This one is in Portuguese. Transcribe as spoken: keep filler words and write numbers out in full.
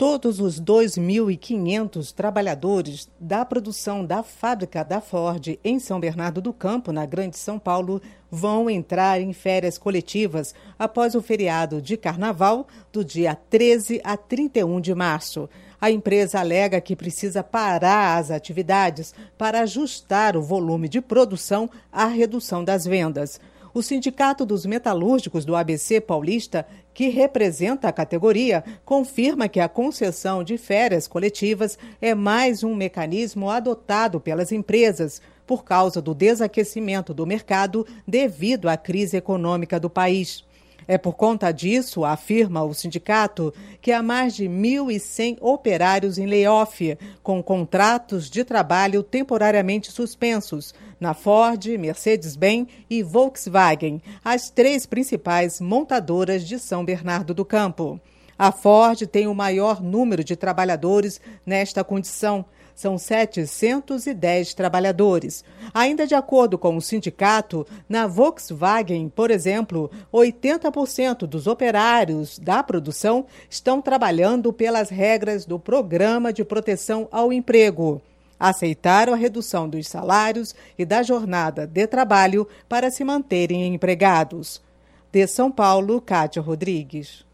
Todos os dois mil e quinhentos trabalhadores da produção da fábrica da Ford em São Bernardo do Campo, na Grande São Paulo, vão entrar em férias coletivas após o feriado de Carnaval, do dia treze a trinta e um de março. A empresa alega que precisa parar as atividades para ajustar o volume de produção à redução das vendas. O Sindicato dos Metalúrgicos do A B C Paulista, que representa a categoria, confirma que a concessão de férias coletivas é mais um mecanismo adotado pelas empresas por causa do desaquecimento do mercado devido à crise econômica do país. É por conta disso, afirma o sindicato, que há mais de mil e cem operários em layoff, com contratos de trabalho temporariamente suspensos, na Ford, Mercedes-Benz e Volkswagen, as três principais montadoras de São Bernardo do Campo. A Ford tem o maior número de trabalhadores nesta condição. São setecentos e dez trabalhadores. Ainda de acordo com o sindicato, na Volkswagen, por exemplo, oitenta por cento dos operários da produção estão trabalhando pelas regras do Programa de Proteção ao Emprego. Aceitaram a redução dos salários e da jornada de trabalho para se manterem empregados. De São Paulo, Kátia Rodrigues.